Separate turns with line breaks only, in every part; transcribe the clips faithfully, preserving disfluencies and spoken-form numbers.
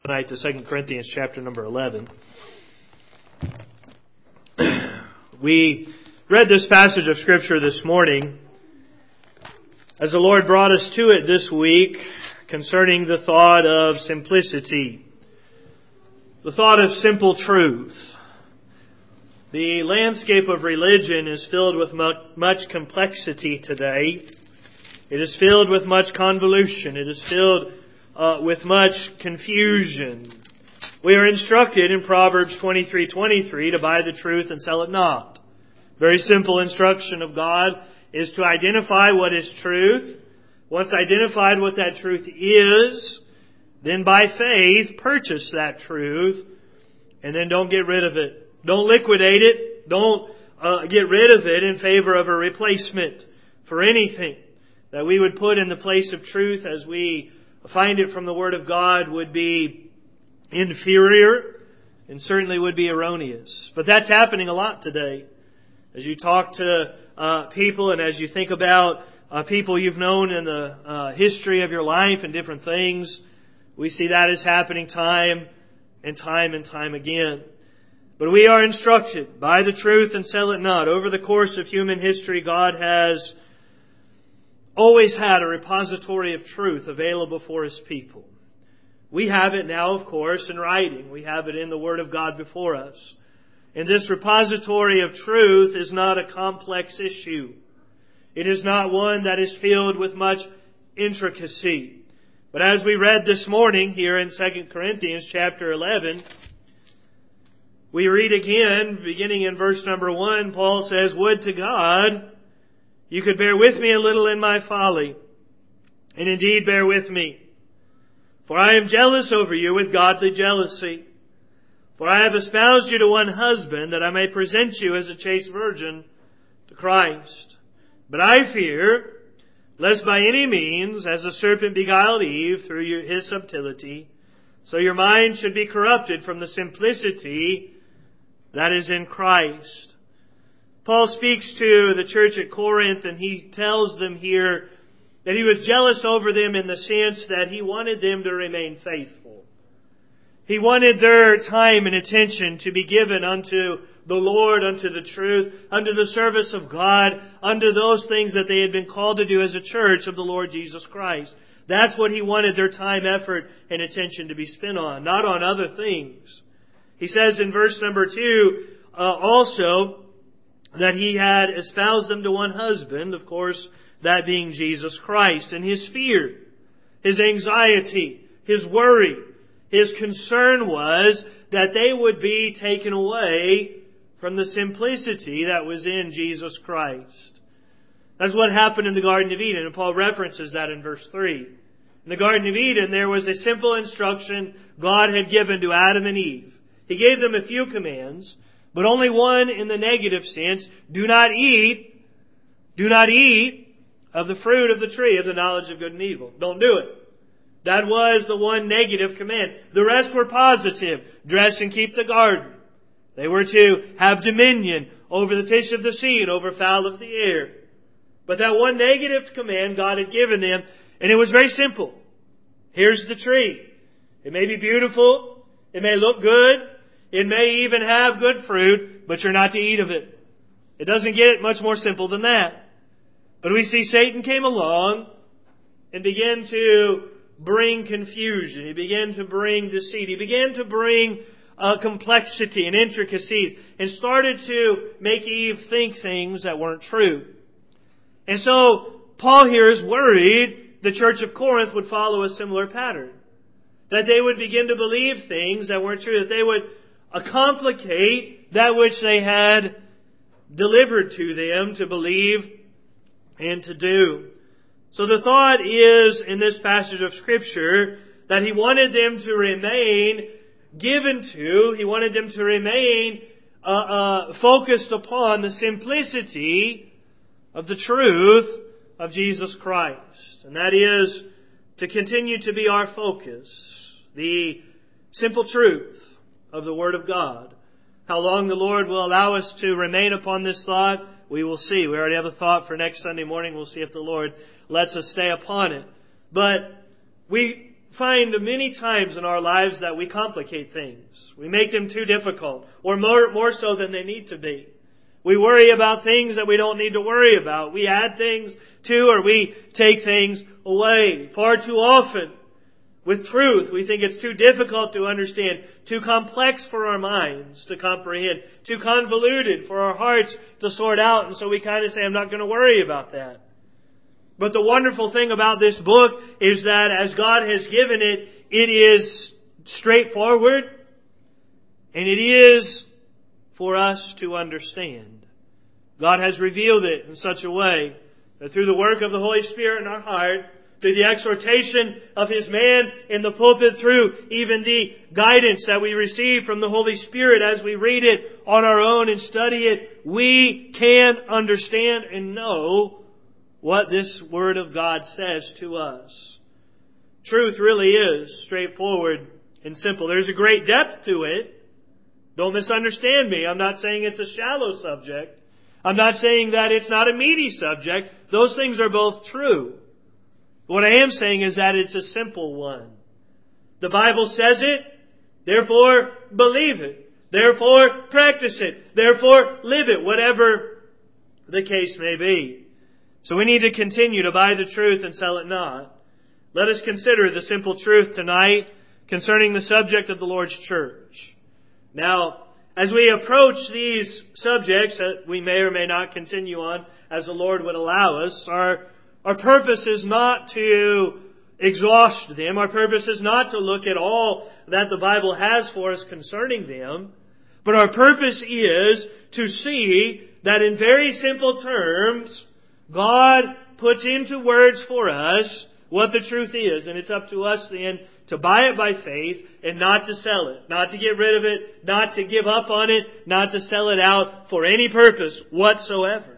tonight to Second Corinthians chapter number eleven. We read this passage of Scripture this morning as the Lord brought us to it this week concerning the thought of simplicity, the thought of simple truth. The landscape of religion is filled with much complexity today. It is filled with much convolution. It is filled uh, with much confusion. We are instructed in Proverbs twenty-three twenty-three to buy the truth and sell it not. Very simple instruction of God is to identify what is truth. Once identified what that truth is, then by faith purchase that truth, and then don't get rid of it. Don't liquidate it. Don't uh, get rid of it in favor of a replacement for anything that we would put in the place of truth as we find it from the Word of God would be inferior and certainly would be erroneous. But that's happening a lot today. As you talk to uh, people and as you think about uh, people you've known in the uh, history of your life and different things, we see that is happening time and time and time again. But we are instructed, buy the truth and sell it not. Over the course of human history, God has always had a repository of truth available for His people. We have it now, of course, in writing. We have it in the Word of God before us. And this repository of truth is not a complex issue. It is not one that is filled with much intricacy. But as we read this morning here in Second Corinthians chapter eleven, we read again, beginning in verse number one, Paul says, "Would to God you could bear with me a little in my folly, and indeed bear with me. For I am jealous over you with godly jealousy. For I have espoused you to one husband, that I may present you as a chaste virgin to Christ. But I fear, lest by any means, as the serpent beguiled Eve through his subtlety, so your mind should be corrupted from the simplicity that is in Christ." Paul speaks to the church at Corinth and he tells them here that he was jealous over them in the sense that he wanted them to remain faithful. He wanted their time and attention to be given unto the Lord, unto the truth, unto the service of God, unto those things that they had been called to do as a church of the Lord Jesus Christ. That's what he wanted their time, effort, and attention to be spent on, not on other things. He says in verse number two, uh, also, that he had espoused them to one husband, of course, that being Jesus Christ. And his fear, his anxiety, his worry, his concern was that they would be taken away from the simplicity that was in Jesus Christ. That's what happened in the Garden of Eden, and Paul references that in verse three. In the Garden of Eden, there was a simple instruction God had given to Adam and Eve. He gave them a few commands, but only one in the negative sense. Do not eat, do not eat of the fruit of the tree of the knowledge of good and evil. Don't do it. That was the one negative command. The rest were positive. Dress and keep the garden. They were to have dominion over the fish of the sea and over fowl of the air. But that one negative command God had given them, and it was very simple. Here's the tree. It may be beautiful. It may look good. It may even have good fruit, but you're not to eat of it. It doesn't get much more simple than that. But we see Satan came along and began to bring confusion. He began to bring deceit. He began to bring uh, complexity and intricacies and started to make Eve think things that weren't true. And so Paul here is worried the church of Corinth would follow a similar pattern. That they would begin to believe things that weren't true. That they would complicate that which they had delivered to them to believe and to do. So the thought is in this passage of Scripture that he wanted them to remain given to, he wanted them to remain uh, uh, focused upon the simplicity of the truth of Jesus Christ. And that is to continue to be our focus. The simple truth of the Word of God. How long the Lord will allow us to remain upon this thought, we will see. We already have a thought for next Sunday morning. We'll see if the Lord lets us stay upon it. But we find many times in our lives that we complicate things. We make them too difficult, or more, more so than they need to be. We worry about things that we don't need to worry about. We add things to, or we take things away. Far too often, with truth, we think it's too difficult to understand, too complex for our minds to comprehend, too convoluted for our hearts to sort out, and so we kind of say, I'm not going to worry about that. But the wonderful thing about this book is that as God has given it, it is straightforward, and it is for us to understand. God has revealed it in such a way that through the work of the Holy Spirit in our heart, through the exhortation of His man in the pulpit, through even the guidance that we receive from the Holy Spirit as we read it on our own and study it, we can understand and know what this Word of God says to us. Truth really is straightforward and simple. There's a great depth to it. Don't misunderstand me. I'm not saying it's a shallow subject. I'm not saying that it's not a meaty subject. Those things are both true. What I am saying is that it's a simple one. The Bible says it, therefore believe it. Therefore practice it. Therefore live it, whatever the case may be. So we need to continue to buy the truth and sell it not. Let us consider the simple truth tonight concerning the subject of the Lord's church. Now, as we approach these subjects that we may or may not continue on as the Lord would allow us, our Our purpose is not to exhaust them. Our purpose is not to look at all that the Bible has for us concerning them. But our purpose is to see that in very simple terms, God puts into words for us what the truth is. And it's up to us then to buy it by faith and not to sell it. Not to get rid of it. Not to give up on it. Not to sell it out for any purpose whatsoever.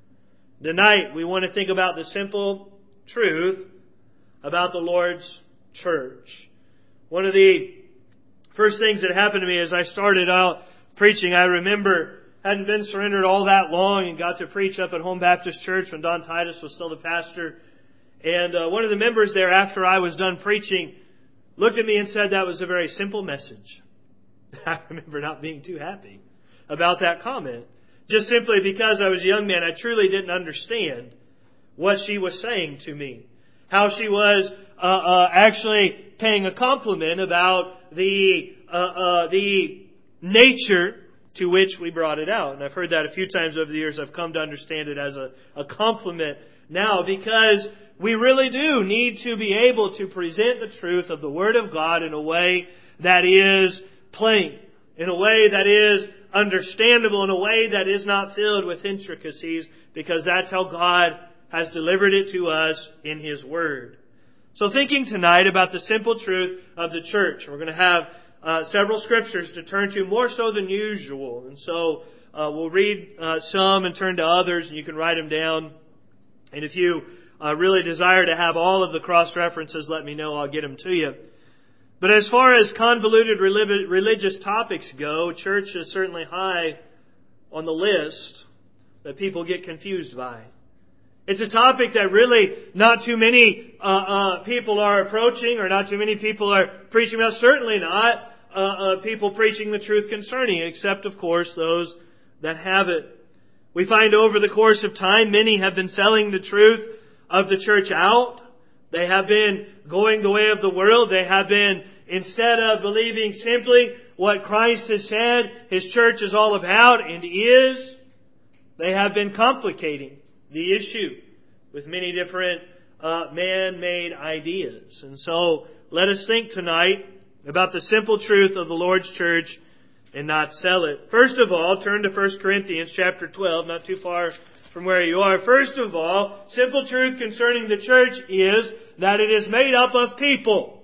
Tonight, we want to think about the simple truth about the Lord's church. One of the first things that happened to me as I started out preaching, I remember hadn't been surrendered all that long and got to preach up at Home Baptist Church when Don Titus was still the pastor. And uh, one of the members there, after I was done preaching, looked at me and said that was a very simple message. I remember not being too happy about that comment. Just simply because I was a young man, I truly didn't understand what she was saying to me. How she was uh, uh, actually paying a compliment about the uh, uh, the nature to which we brought it out. And I've heard that a few times over the years. I've come to understand it as a, a compliment now, because we really do need to be able to present the truth of the Word of God in a way that is plain, in a way that is understandable, in a way that is not filled with intricacies, because that's how God has delivered it to us in His Word. So thinking tonight about the simple truth of the church, we're going to have uh, several scriptures to turn to, more so than usual. And so uh, we'll read uh, some and turn to others, and you can write them down. And if you uh, really desire to have all of the cross-references, let me know. I'll get them to you. But as far as convoluted religious topics go, church is certainly high on the list that people get confused by. It's a topic that really not too many uh, uh, people are approaching, or not too many people are preaching about. Certainly not uh, uh, people preaching the truth concerning it, except, of course, those that have it. We find over the course of time, many have been selling the truth of the church out. They have been going the way of the world. They have been, instead of believing simply what Christ has said His church is all about and is, they have been complicating the issue with many different uh, man-made ideas. And so let us think tonight about the simple truth of the Lord's church and not sell it. First of all, turn to First Corinthians chapter twelve, not too far from where you are. First of all, simple truth concerning the church is that it is made up of people.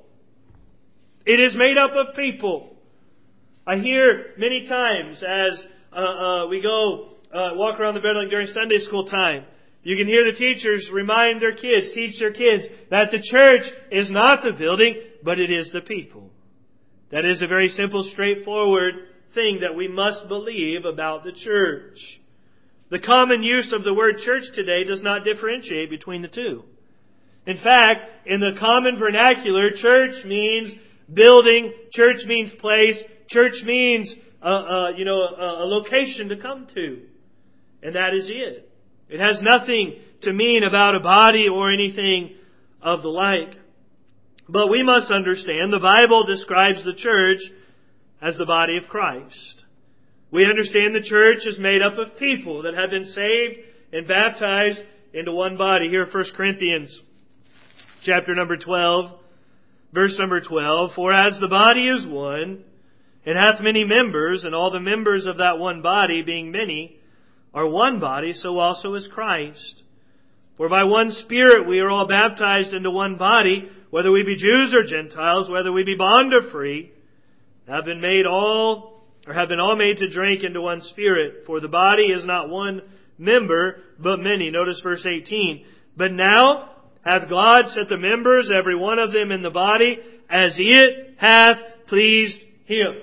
It is made up of people. I hear many times as uh, uh, we go uh, walk around the building during Sunday school time, you can hear the teachers remind their kids, teach their kids, that the church is not the building, but it is the people. That is a very simple, straightforward thing that we must believe about the church. The common use of the word church today does not differentiate between the two. In fact, in the common vernacular, church means building, church means place, church means uh, uh, you know a, a location to come to. And that is it. It has nothing to mean about a body or anything of the like. But we must understand the Bible describes the church as the body of Christ. We understand the church is made up of people that have been saved and baptized into one body. Here, First Corinthians chapter number twelve, verse number twelve. For as the body is one, and hath many members, and all the members of that one body, being many, are one body, so also is Christ. For by one Spirit we are all baptized into one body, whether we be Jews or Gentiles, whether we be bond or free, have been made all, or have been all made to drink into one Spirit. For the body is not one member, but many. Notice verse eighteen. But now hath God set the members, every one of them in the body, as it hath pleased Him.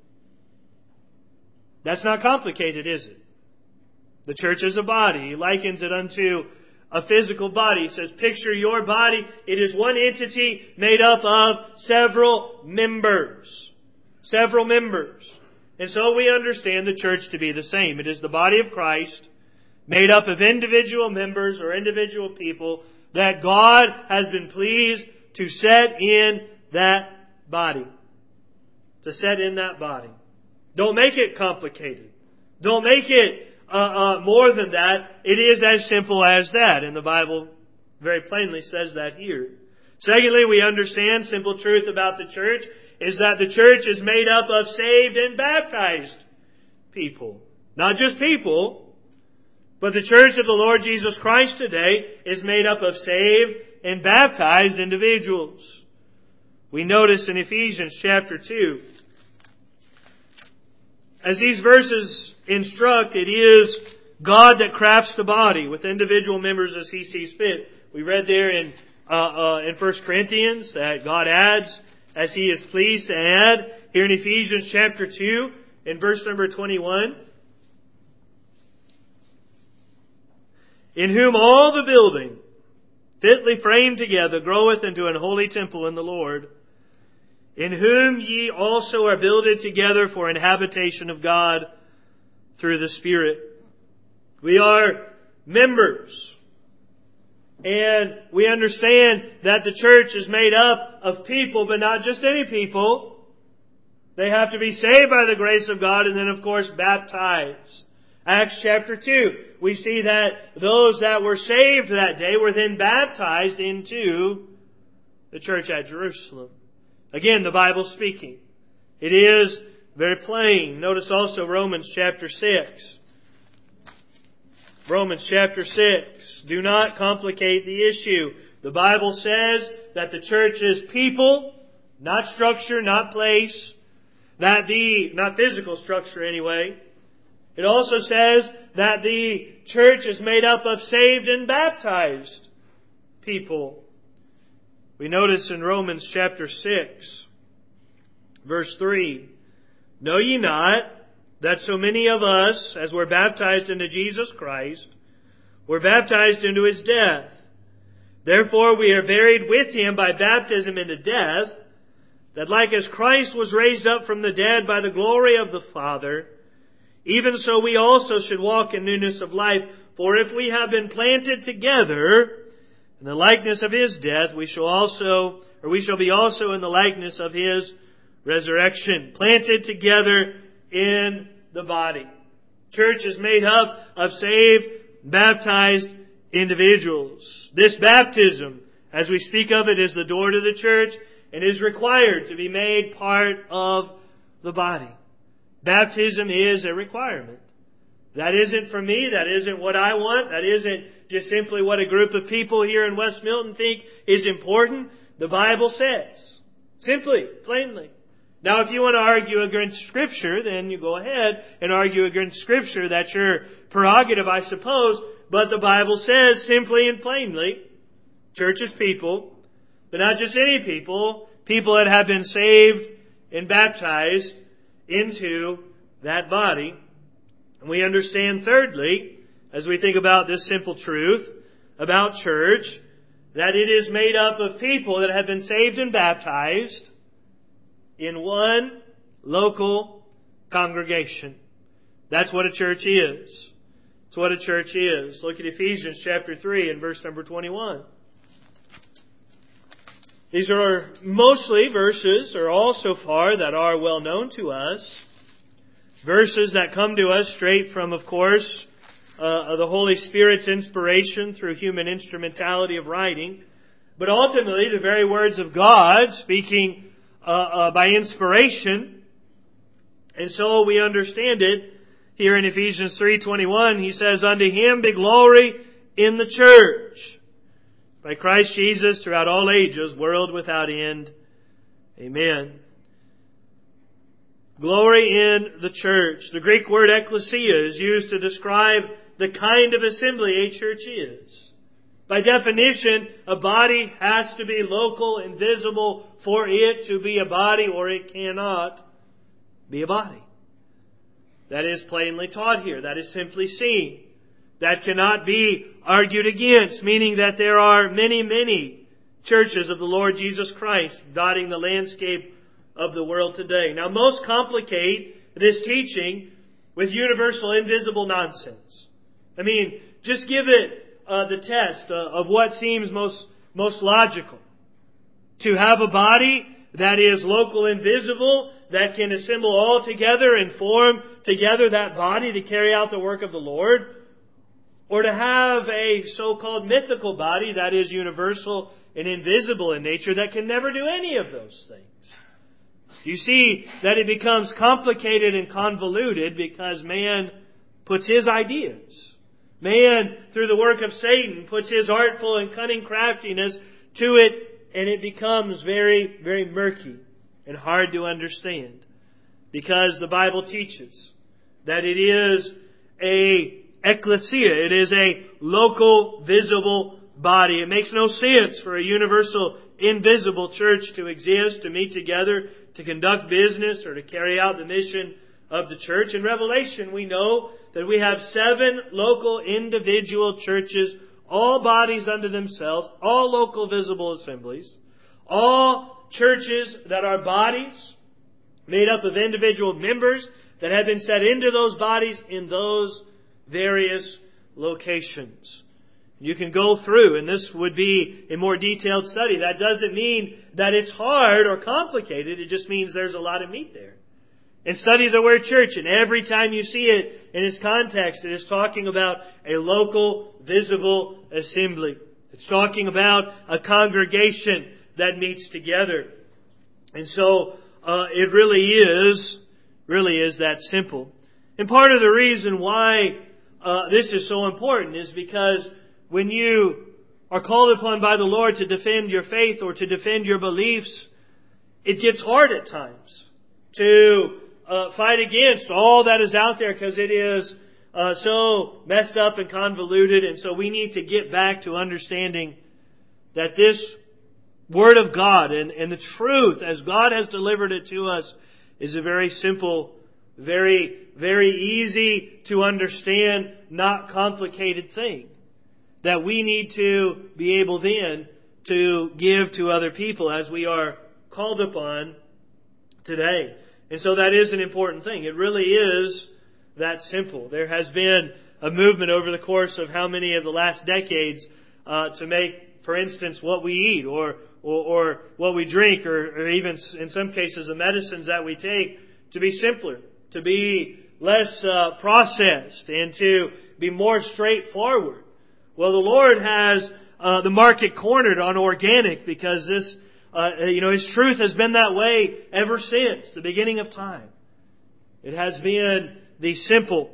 That's not complicated, is it? The church is a body. He likens it unto a physical body. He says, picture your body. It is one entity made up of several members. Several members. And so we understand the church to be the same. It is the body of Christ, made up of individual members or individual people that God has been pleased to set in that body. To set in that body. Don't make it complicated. Don't make it uh, uh, more than that. It is as simple as that. And the Bible very plainly says that here. Secondly, we understand simple truth about the church is that the church is made up of saved and baptized people. Not just people, but the church of the Lord Jesus Christ today is made up of saved and baptized individuals. We notice in Ephesians chapter two, as these verses instruct, it is God that crafts the body with individual members as He sees fit. We read there in uh, uh, in First Corinthians that God adds as He is pleased to add. Here in Ephesians chapter two, in verse number twenty-one, in whom all the building, fitly framed together, groweth into an holy temple in the Lord, in whom ye also are builded together for an habitation of God through the Spirit. We are members. And we understand that the church is made up of people, but not just any people. They have to be saved by the grace of God and then, of course, baptized. Acts chapter two, we see that those that were saved that day were then baptized into the church at Jerusalem. Again, the Bible speaking. It is very plain. Notice also Romans chapter six. Romans chapter six. Do not complicate the issue. The Bible says that the church is people, not structure, not place. That the, not physical structure anyway. It also says that the church is made up of saved and baptized people. We notice in Romans chapter six, verse three, know ye not that so many of us, as were baptized into Jesus Christ, were baptized into His death? Therefore we are buried with Him by baptism into death, that like as Christ was raised up from the dead by the glory of the Father, even so we also should walk in newness of life. For if we have been planted together in the likeness of His death, we shall also, or we shall be also in the likeness of His resurrection. Planted together in the body. Church is made up of saved, baptized individuals. This baptism, as we speak of it, is the door to the church and is required to be made part of the body. Baptism is a requirement. That isn't for me. That isn't what I want. That isn't just simply what a group of people here in West Milton think is important. The Bible says. Simply, plainly. Now, if you want to argue against Scripture, then you go ahead and argue against Scripture. That's your prerogative, I suppose. But the Bible says simply and plainly, church is people, but not just any people. People that have been saved and baptized into that body. And we understand thirdly, as we think about this simple truth about church, that it is made up of people that have been saved and baptized in one local congregation. That's what a church is. That's what a church is. Look at Ephesians chapter three and verse number twenty-one. These are mostly verses, or all so far, that are well known to us. Verses that come to us straight from, of course, uh, the Holy Spirit's inspiration through human instrumentality of writing. But ultimately, the very words of God speaking uh, uh, by inspiration. And so we understand it. Here in Ephesians three twenty-one, he says, "Unto Him be glory in the church, by Christ Jesus throughout all ages, world without end. Amen." Glory in the church. The Greek word ecclesia is used to describe the kind of assembly a church is. By definition, a body has to be local and visible for it to be a body, or it cannot be a body. That is plainly taught here. That is simply seen. That cannot be argued against, meaning that there are many, many churches of the Lord Jesus Christ dotting the landscape of the world today. Now, most complicate this teaching with universal invisible nonsense. I mean, just give it uh, the test uh, of what seems most, most logical. To have a body that is local and visible, that can assemble all together and form together that body to carry out the work of the Lord, or to have a so-called mythical body that is universal and invisible in nature that can never do any of those things. You see that it becomes complicated and convoluted because man puts his ideas. Man, through the work of Satan, puts his artful and cunning craftiness to it, and it becomes very, very murky and hard to understand. Because the Bible teaches that it is a ecclesia. It is a local, visible body. It makes no sense for a universal, invisible church to exist, to meet together, to conduct business, or to carry out the mission of the church. In Revelation, we know that we have seven local, individual churches, all bodies unto themselves, all local, visible assemblies, all churches that are bodies made up of individual members that have been set into those bodies in those various locations. You can go through, and this would be a more detailed study. That doesn't mean that it's hard or complicated. It just means there's a lot of meat there. And study the word church, and every time you see it in its context, it is talking about a local, visible assembly. It's talking about a congregation that meets together. And so, uh, it really is, really is that simple. And part of the reason why uh, this is so important is because when you are called upon by the Lord to defend your faith or to defend your beliefs, it gets hard at times to uh, fight against all that is out there because it is uh, so messed up and convoluted. And so we need to get back to understanding that this Word of God and, and the truth as God has delivered it to us is a very simple, very, very easy to understand, not complicated thing that we need to be able then to give to other people as we are called upon today. And so that is an important thing. It really is that simple. There has been a movement over the course of how many of the last decades uh, to make, for instance, what we eat or or, or what we drink or, or even in some cases the medicines that we take to be simpler, to be less uh, processed, and to be more straightforward. Well, the Lord has uh, the market cornered on organic because this, uh, you know, His truth has been that way ever since the beginning of time. It has been the simple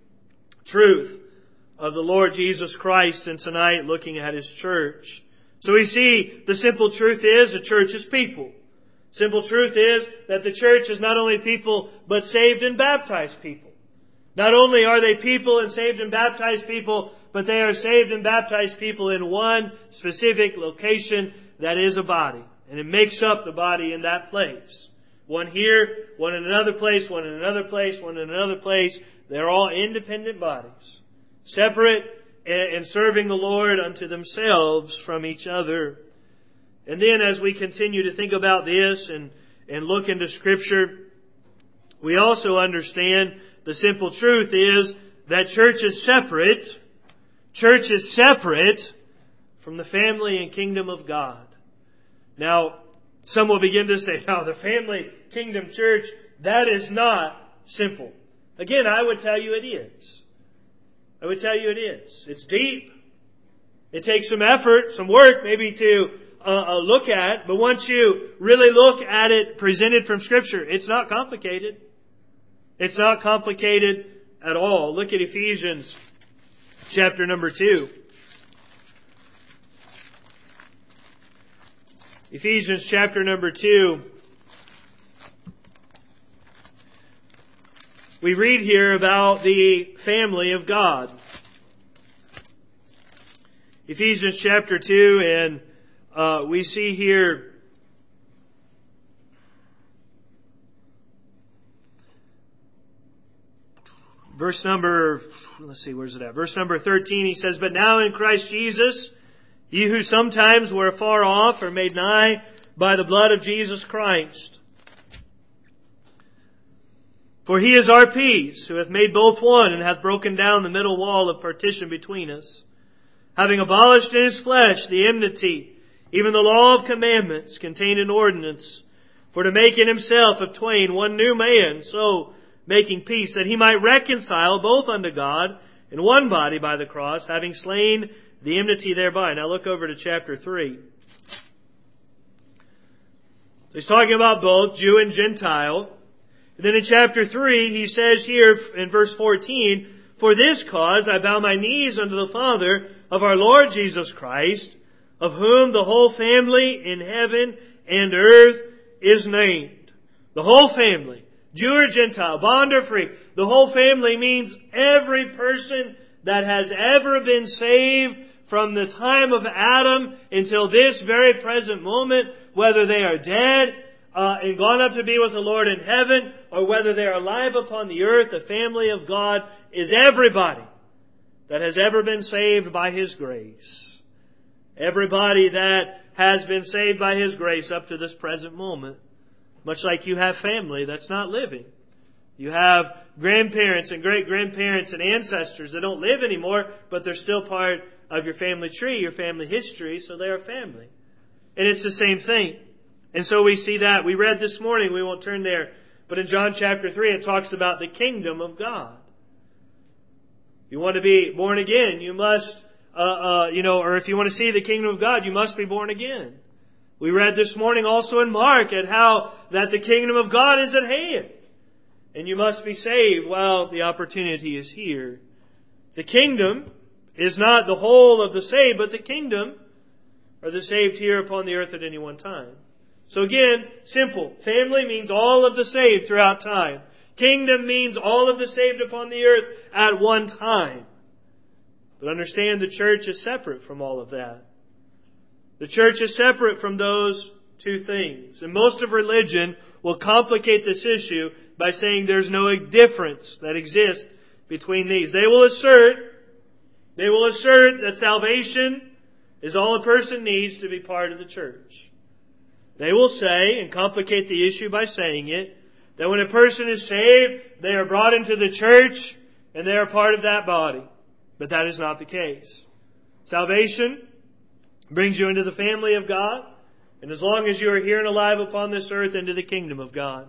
truth of the Lord Jesus Christ, and tonight looking at His church. So we see the simple truth is the church is people. Simple truth is that the church is not only people, but saved and baptized people. Not only are they people and saved and baptized people, but they are saved and baptized people in one specific location that is a body. And it makes up the body in that place. One here, one in another place, one in another place, one in another place. They're all independent bodies. Separate and serving the Lord unto themselves from each other. And then as we continue to think about this and, and look into Scripture, we also understand the simple truth is that church is separate. Church is separate from the family and kingdom of God. Now, some will begin to say, now the family, kingdom, church, that is not simple. Again, I would tell you it is. I would tell you it is. It's deep. It takes some effort, some work maybe to uh, uh, look at. But once you really look at it presented from Scripture, it's not complicated. It's not complicated at all. Look at Ephesians chapter number two. Ephesians chapter number two. We read here about the family of God. Ephesians chapter two, and uh, we see here verse number, let's see, where's it at? Verse number thirteen, he says, "But now in Christ Jesus, ye who sometimes were afar off are made nigh by the blood of Jesus Christ. For He is our peace, who hath made both one, and hath broken down the middle wall of partition between us, having abolished in His flesh the enmity, even the law of commandments contained in ordinance, for to make in Himself of twain one new man, so making peace, that He might reconcile both unto God in one body by the cross, having slain the enmity thereby." Now look over to chapter three. He's talking about both Jew and Gentile. And then in chapter three, he says here in verse fourteen, "For this cause I bow my knees unto the Father of our Lord Jesus Christ, of whom the whole family in heaven and earth is named." The whole family, Jew or Gentile, bond or free, the whole family means every person that has ever been saved from the time of Adam until this very present moment, whether they are dead uh, and gone up to be with the Lord in heaven, or whether they are alive upon the earth, the family of God is everybody that has ever been saved by His grace. Everybody that has been saved by His grace up to this present moment. Much like you have family that's not living. You have grandparents and great-grandparents and ancestors that don't live anymore, but they're still part of your family tree, your family history, so they are family. And it's the same thing. And so we see that. We read this morning, we won't turn there, but in John chapter three it talks about the kingdom of God. If you want to be born again, you must, uh, uh, you know, or if you want to see the kingdom of God, you must be born again. We read this morning also in Mark at how that the kingdom of God is at hand. And you must be saved while the opportunity is here. The kingdom is not the whole of the saved, but the kingdom are the saved here upon the earth at any one time. So again, simple. Family means all of the saved throughout time. Kingdom means all of the saved upon the earth at one time. But understand the church is separate from all of that. The church is separate from those two things. And most of religion will complicate this issue by saying there's no difference that exists between these. They will assert, they will assert that salvation is all a person needs to be part of the church. They will say, and complicate the issue by saying it, that when a person is saved, they are brought into the church and they are part of that body. But that is not the case. Salvation brings you into the family of God, and as long as you are here and alive upon this earth, into the kingdom of God.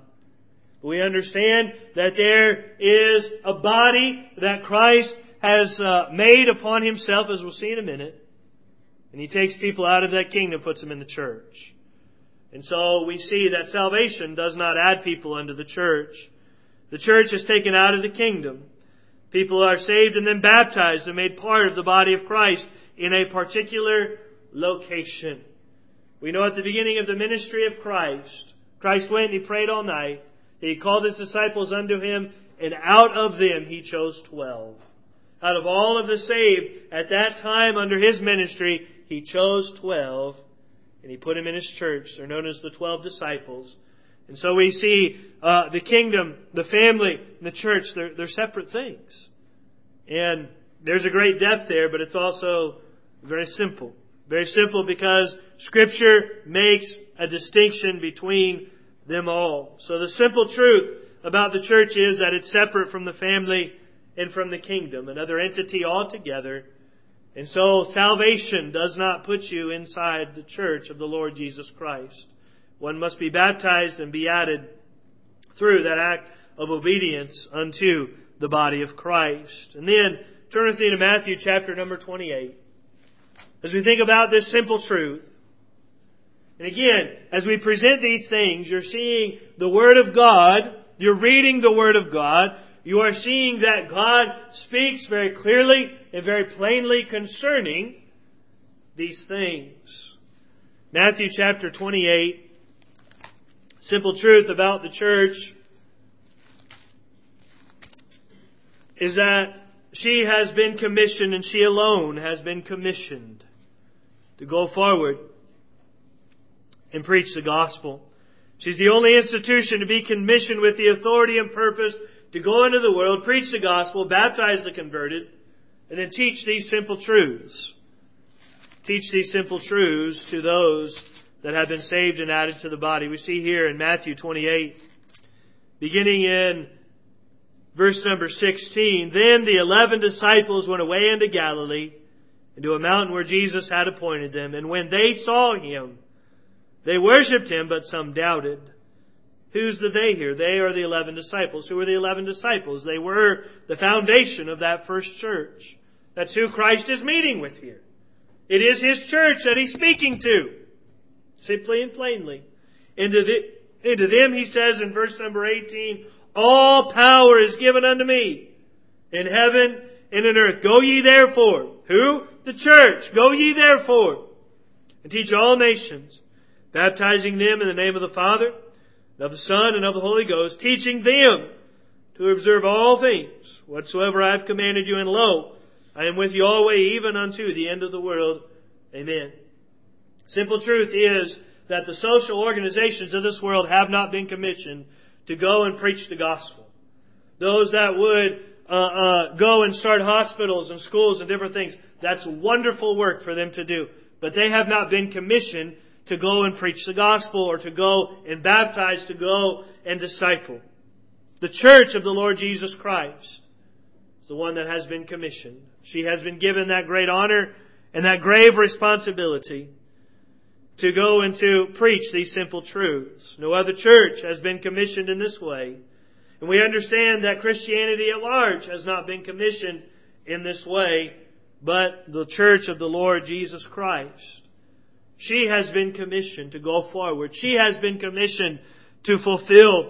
We understand that there is a body that Christ has uh, made upon Himself, as we'll see in a minute. And He takes people out of that kingdom, puts them in the church. And so we see that salvation does not add people unto the church. The church is taken out of the kingdom. People are saved and then baptized and made part of the body of Christ in a particular location. We know at the beginning of the ministry of Christ, Christ went and He prayed all night. He called His disciples unto Him, and out of them He chose twelve. Out of all of the saved at that time under His ministry, He chose twelve, and He put them in His church. They're known as the twelve disciples. And so we see uh, the kingdom, the family, and the church, they're, they're separate things. And there's a great depth there, but it's also very simple. Very simple because Scripture makes a distinction between them all. So the simple truth about the church is that it's separate from the family and from the kingdom, another entity altogether. And so salvation does not put you inside the church of the Lord Jesus Christ. One must be baptized and be added through that act of obedience unto the body of Christ. And then turn with me to Matthew chapter number twenty-eight. As we think about this simple truth, and again, as we present these things, you're seeing the Word of God, you're reading the Word of God, you are seeing that God speaks very clearly and very plainly concerning these things. Matthew chapter twenty-eight, simple truth about the church is that she has been commissioned, and she alone has been commissioned to go forward and preach the gospel. She's the only institution to be commissioned with the authority and purpose to go into the world, preach the gospel, baptize the converted, and then teach these simple truths. Teach these simple truths to those that have been saved and added to the body. We see here in Matthew twenty-eight, beginning in verse number sixteen, Then the eleven disciples went away into Galilee, into a mountain where Jesus had appointed them. And when they saw Him, they worshipped Him, but some doubted. Who's the they here? They are the eleven disciples. Who are the eleven disciples? They were the foundation of that first church. That's who Christ is meeting with here. It is His church that He's speaking to. Simply and plainly. Into, the, into them He says in verse number eighteen, All power is given unto me in heaven and in earth. Go ye therefore. Who? The church. Go ye therefore and teach all nations, baptizing them in the name of the Father, and of the Son, and of the Holy Ghost, teaching them to observe all things whatsoever I have commanded you. And lo, I am with you always, even unto the end of the world. Amen. Simple truth is that the social organizations of this world have not been commissioned to go and preach the gospel. Those that would uh, uh, go and start hospitals and schools and different things, that's wonderful work for them to do. But they have not been commissioned to go and preach the gospel, or to go and baptize, to go and disciple. The church of the Lord Jesus Christ is the one that has been commissioned. She has been given that great honor and that grave responsibility to go and to preach these simple truths. No other church has been commissioned in this way. And we understand that Christianity at large has not been commissioned in this way, but the church of the Lord Jesus Christ. She has been commissioned to go forward. She has been commissioned to fulfill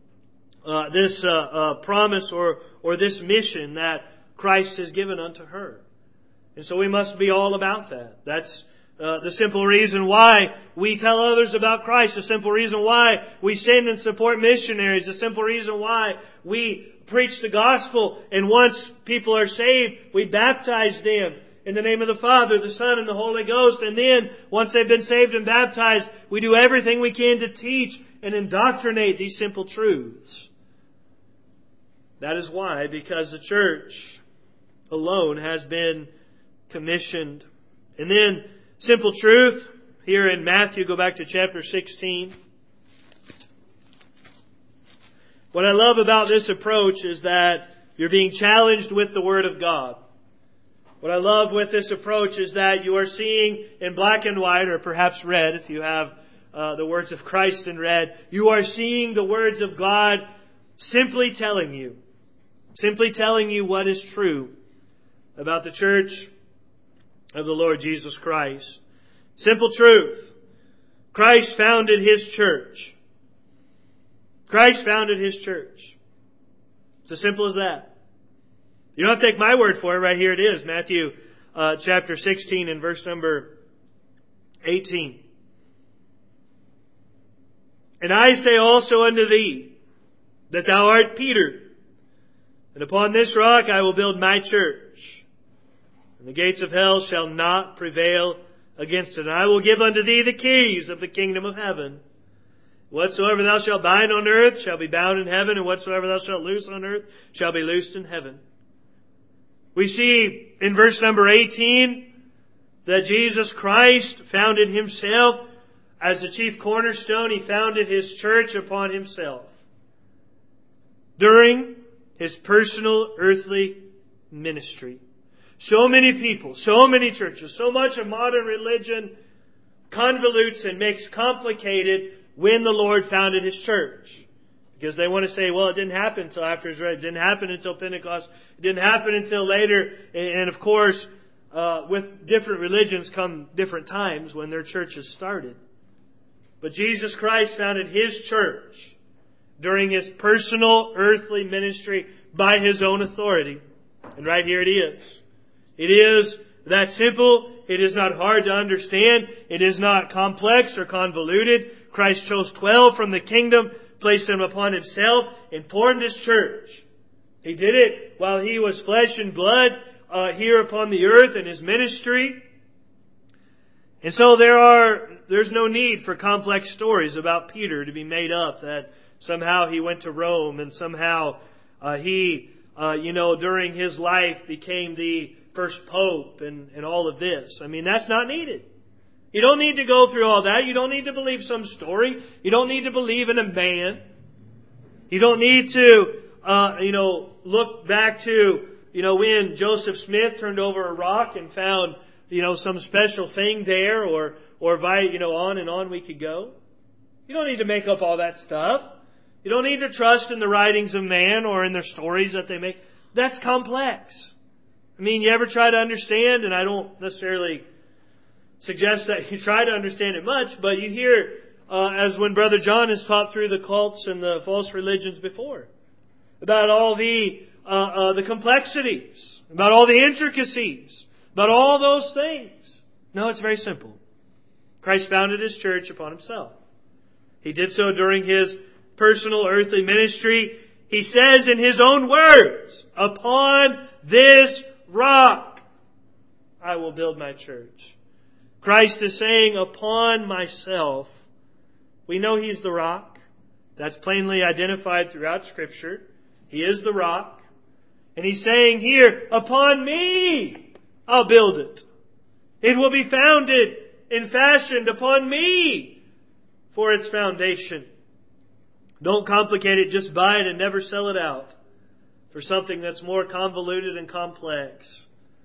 uh, this uh, uh, promise or or this mission that Christ has given unto her. And so we must be all about that. That's uh, the simple reason why we tell others about Christ. The simple reason why we send and support missionaries. The simple reason why we preach the gospel. And once people are saved, we baptize them in the name of the Father, the Son, and the Holy Ghost. And then, once they've been saved and baptized, we do everything we can to teach and indoctrinate these simple truths. That is why, because the church alone has been commissioned. And then, simple truth, here in Matthew, go back to chapter sixteen. What I love about this approach is that you're being challenged with the Word of God. What I love with this approach is that you are seeing in black and white, or perhaps red, if you have uh, the words of Christ in red, you are seeing the words of God simply telling you, simply telling you what is true about the church of the Lord Jesus Christ. Simple truth. Christ founded His church. Christ founded His church. It's as simple as that. You don't have to take my word for it. Right here it is. Matthew uh, chapter sixteen and verse number eighteen. And I say also unto thee, that thou art Peter, and upon this rock I will build my church, and the gates of hell shall not prevail against it. And I will give unto thee the keys of the kingdom of heaven. Whatsoever thou shalt bind on earth shall be bound in heaven, and whatsoever thou shalt loose on earth shall be loosed in heaven. We see in verse number eighteen that Jesus Christ founded Himself as the chief cornerstone. He founded His church upon Himself during His personal earthly ministry. So many people, so many churches, so much of modern religion convolutes and makes complicated when the Lord founded His church. Because they want to say, well, it didn't happen until after His resurrection. It didn't happen until Pentecost. It didn't happen until later. And of course, uh, with different religions come different times when their churches started. But Jesus Christ founded His church during His personal earthly ministry by His own authority. And right here it is. It is that simple. It is not hard to understand. It is not complex or convoluted. Christ chose twelve from the kingdom, placed them upon Himself, and formed His church. He did it while He was flesh and blood uh, here upon the earth in His ministry. And so there are, there's no need for complex stories about Peter to be made up that somehow he went to Rome and somehow uh, he, uh, you know, during his life became the first pope and, and all of this. I mean, that's not needed. You don't need to go through all that. You don't need to believe some story. You don't need to believe in a man. You don't need to, uh, you know, look back to, you know, when Joseph Smith turned over a rock and found, you know, some special thing there, or, or, you know, on and on we could go. You don't need to make up all that stuff. You don't need to trust in the writings of man or in their stories that they make. That's complex. I mean, you ever try to understand, and I don't necessarily suggest that you try to understand it much, but you hear, uh, as when Brother John has taught through the cults and the false religions before, about all the, uh, uh, the complexities, about all the intricacies, about all those things. No, it's very simple. Christ founded His church upon Himself. He did so during His personal earthly ministry. He says in His own words, upon this rock I will build my church. Christ is saying, upon myself. We know He's the rock. That's plainly identified throughout Scripture. He is the rock. And He's saying here, upon me I'll build it. It will be founded and fashioned upon me for its foundation. Don't complicate it. Just buy it and never sell it out for something that's more convoluted and complex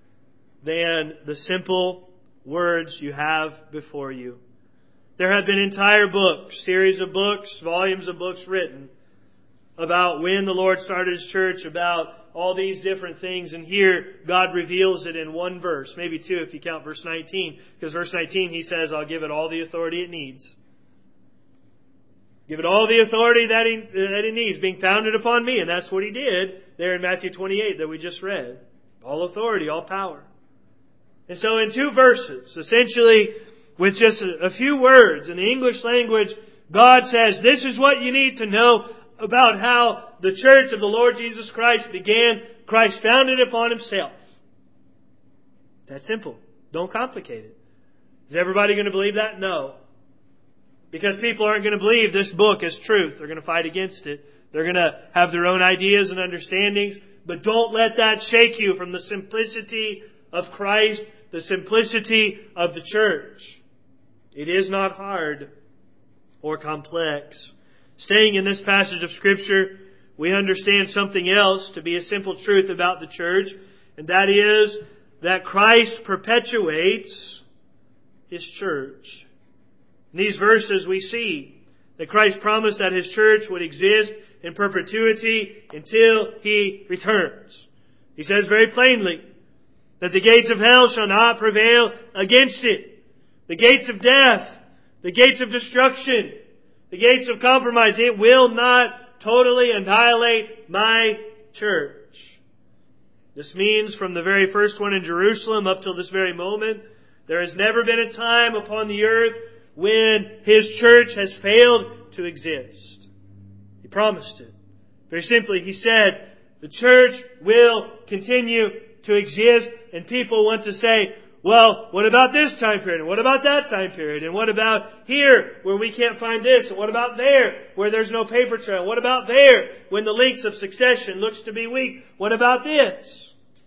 than the simple words you have before you. There have been entire books, series of books, volumes of books written about when the Lord started His church, about all these different things. And here, God reveals it in one verse, maybe two if you count verse nineteen. Because verse nineteen, He says, I'll give it all the authority it needs. Give it all the authority that it, that it needs, being founded upon me. And that's what He did there in Matthew twenty-eight that we just read. All authority, all power. And so in two verses, essentially with just a, a few words in the English language, God says, this is what you need to know about how the church of the Lord Jesus Christ began. Christ founded upon Himself. That's simple. Don't complicate it. Is everybody going to believe that? No. Because people aren't going to believe this book is truth. They're going to fight against it. They're going to have their own ideas and understandings. But don't let that shake you from the simplicity of Christ, the simplicity of the church. It is not hard or complex. Staying in this passage of Scripture, we understand something else to be a simple truth about the church, and that is that Christ perpetuates His church. In these verses we see that Christ promised that His church would exist in perpetuity until He returns. He says very plainly that the gates of hell shall not prevail against it. The gates of death, the gates of destruction, the gates of compromise, it will not totally annihilate my church. This means from the very first one in Jerusalem up till this very moment, there has never been a time upon the earth when His church has failed to exist. He promised it. Very simply, He said, the church will continue to exist, and people want to say, well, what about this time period? And what about that time period? And what about here where we can't find this? And what about there where there's no paper trail? What about there when the links of succession looks to be weak? What about this?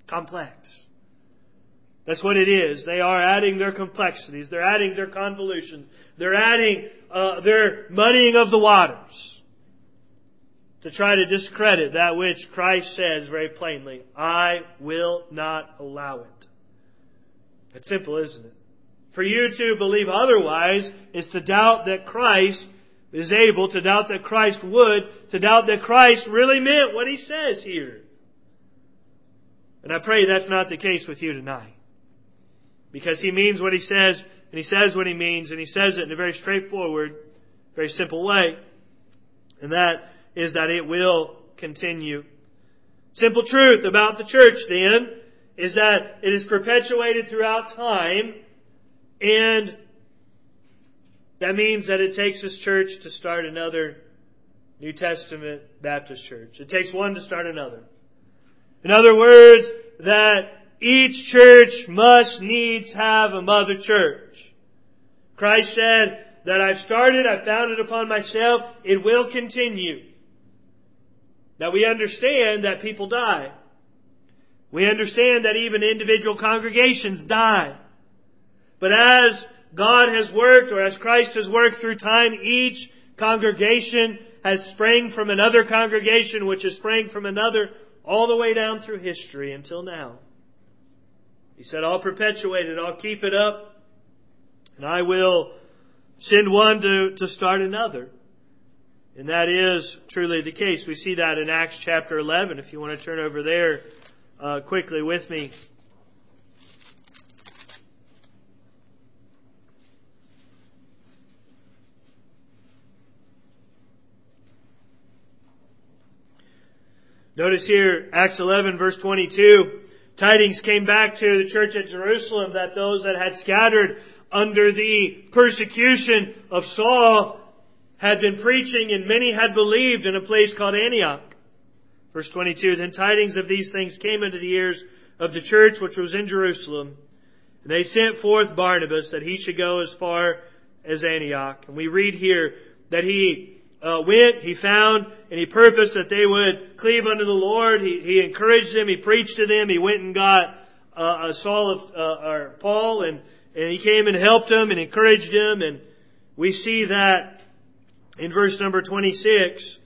complex. That's what it is. They are adding their complexities. They're adding their convolutions. They're adding uh, their muddying of the waters to try to discredit that which Christ says very plainly, I will not allow it. It's simple, isn't it? For you to believe otherwise is to doubt that Christ is able, to doubt that Christ would, to doubt that Christ really meant what He says here. And I pray that's not the case with you tonight. Because He means what He says, and He says what He means, and He says it in a very straightforward, very simple way. And that is that it will continue. Simple truth about the church, then, is that it is perpetuated throughout time, and that means that it takes this church to start another New Testament Baptist church. It takes one to start another. In other words, that each church must needs have a mother church. Christ said that I've started, I've founded upon myself, it will continue. Now we understand that people die. We understand that even individual congregations die. But as God has worked, or as Christ has worked through time, each congregation has sprang from another congregation, which has sprang from another, all the way down through history until now. He said, I'll perpetuate it, I'll keep it up, and I will send one to, to start another. And that is truly the case. We see that in Acts chapter eleven. If you want to turn over there uh, quickly with me. Notice here, Acts eleven verse twenty-two, tidings came back to the church at Jerusalem that those that had scattered under the persecution of Saul had been preaching, and many had believed in a place called Antioch. Verse twenty-two, then tidings of these things came into the ears of the church which was in Jerusalem. And they sent forth Barnabas that he should go as far as Antioch. And we read here that he uh, went, he found, and he purposed that they would cleave unto the Lord. He, he encouraged them, he preached to them, he went and got uh, a Saul of, uh, or Paul, and, and he came and helped them and encouraged them. And we see that in verse number twenty-six,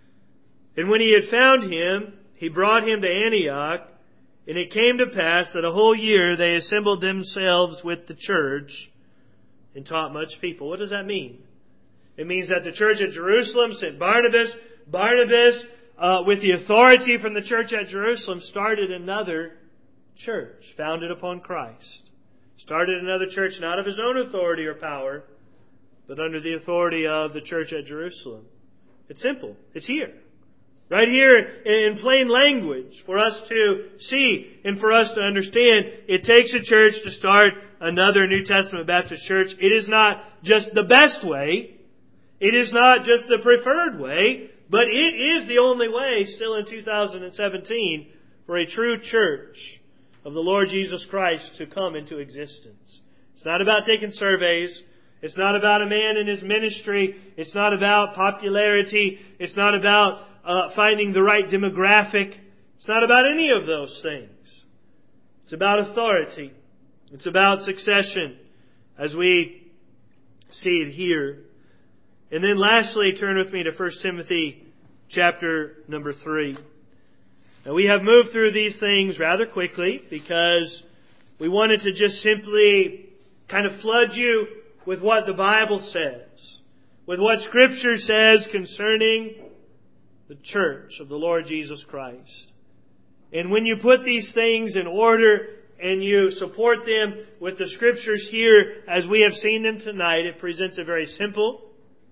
and when he had found him, he brought him to Antioch, and it came to pass that a whole year they assembled themselves with the church and taught much people. What does that mean? It means that the church at Jerusalem sent Barnabas. Barnabas, uh, with the authority from the church at Jerusalem, started another church founded upon Christ. Started another church not of his own authority or power, but under the authority of the church at Jerusalem. It's simple. It's here. Right here in plain language for us to see and for us to understand. It takes a church to start another New Testament Baptist church. It is not just the best way. It is not just the preferred way, but it is the only way still in two thousand seventeen for a true church of the Lord Jesus Christ to come into existence. It's not about taking surveys. It's not about a man in his ministry. It's not about popularity. It's not about uh, finding the right demographic. It's not about any of those things. It's about authority. It's about succession, as we see it here. And then lastly, turn with me to First Timothy chapter number three. Now we have moved through these things rather quickly because we wanted to just simply kind of flood you with what the Bible says, with what Scripture says concerning the church of the Lord Jesus Christ. And when you put these things in order and you support them with the Scriptures here as we have seen them tonight, it presents a very simple,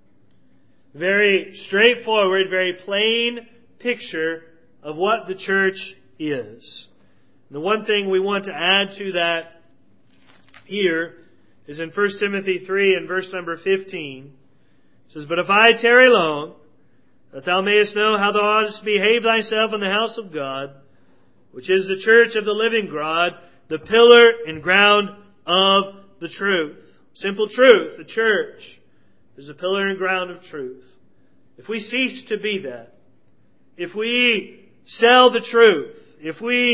very straightforward, very plain picture of what the church is. And the one thing we want to add to that here is in First Timothy three and verse number fifteen. It says, but if I tarry long, that thou mayest know how thou oughtest to behave thyself in the house of God, which is the church of the living God, the pillar and ground of the truth. Simple truth, the church is the pillar and ground of truth. If we cease to be that, if we sell the truth, if we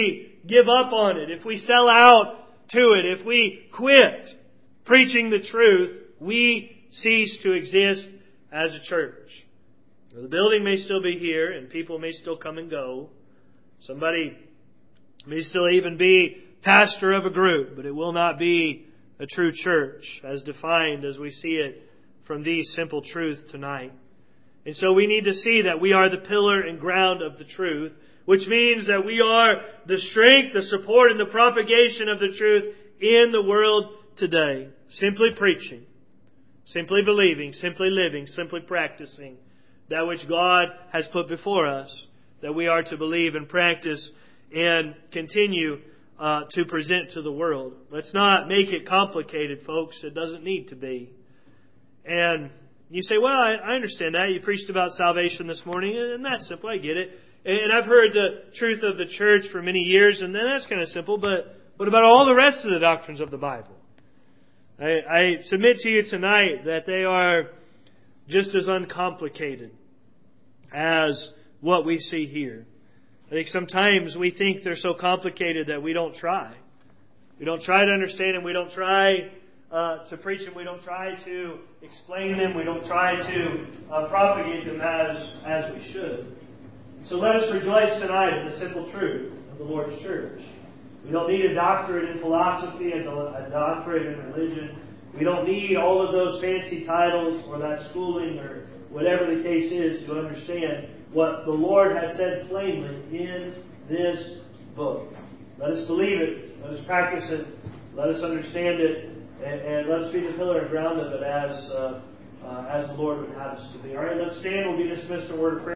give up on it, if we sell out to it, if we quit preaching the truth, we cease to exist as a church. The building may still be here and people may still come and go. Somebody may still even be pastor of a group, but it will not be a true church as defined as we see it from these simple truths tonight. And so we need to see that we are the pillar and ground of the truth, which means that we are the strength, the support, and the propagation of the truth in the world today. Simply preaching, simply believing, simply living, simply practicing that which God has put before us, that we are to believe and practice and continue uh, to present to the world. Let's not make it complicated, folks. It doesn't need to be. And you say, well, I, I understand that. You preached about salvation this morning, and that's simple. I get it. And I've heard the truth of the church for many years, and then that's kind of simple. But what about all the rest of the doctrines of the Bible? I, I submit to you tonight that they are just as uncomplicated as what we see here. I think sometimes we think they're so complicated that we don't try. We don't try to understand them. We don't try uh, to preach them. We don't try to explain them. We don't try to uh, propagate them as, as we should. So let us rejoice tonight in the simple truth of the Lord's church. We don't need a doctorate in philosophy, a, a doctorate in religion. We don't need all of those fancy titles or that schooling or whatever the case is to understand what the Lord has said plainly in this book. Let us believe it. Let us practice it. Let us understand it. And, and let us be the pillar and ground of it as, uh, uh, as the Lord would have us to be. All right, let's stand. We'll be dismissed in a word of prayer.